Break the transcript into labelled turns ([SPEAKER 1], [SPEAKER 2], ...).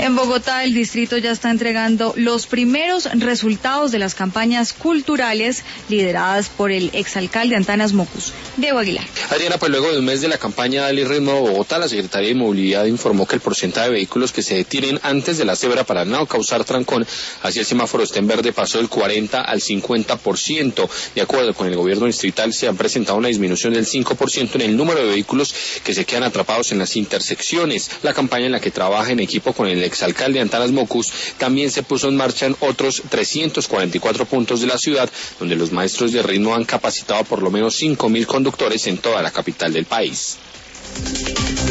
[SPEAKER 1] En Bogotá, el distrito ya está entregando los primeros resultados de las campañas culturales lideradas por el exalcalde Antanas Mocus. Diego Aguilar.
[SPEAKER 2] Adriana, pues luego de un mes de la campaña Dale Ritmo a Bogotá, la Secretaría de Movilidad informó que el porcentaje de vehículos que se detienen antes de la cebra para no causar trancón hacia el semáforo está en verde pasó del 40 al 50%. De acuerdo con el gobierno distrital, se ha presentado una disminución del 5% en el número de vehículos que se quedan atrapados en las intersecciones. La campaña en la que trabaja en equipo con el exalcalde Antanas Mocus también se puso en marcha en otros 344 puntos de la ciudad, donde los maestros de ritmo han capacitado por lo menos 5.000 conductores en toda la capital del país.